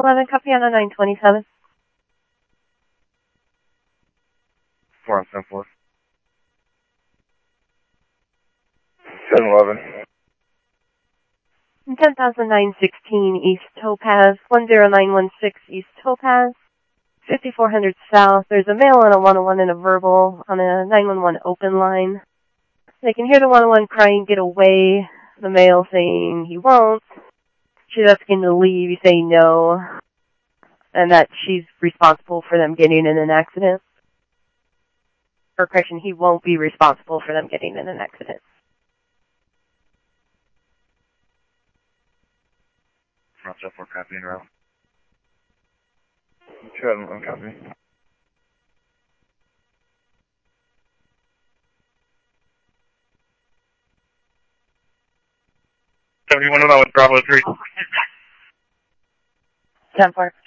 11, copy on a 927. 4 on 10-4. 7-11. 10,916 East Topaz, 10916 East Topaz, 5400 South. There's a male on a 101 and a verbal on a 911 open line. They can hear the 101 crying, get away. The male saying he won't. She's asking to leave. He's saying no. And that she's responsible for them getting in an accident. Or correction, he won't be responsible for them getting in an accident. Roger 4, copy and route. 211, copy. 71 with Bravo 3. 10-4.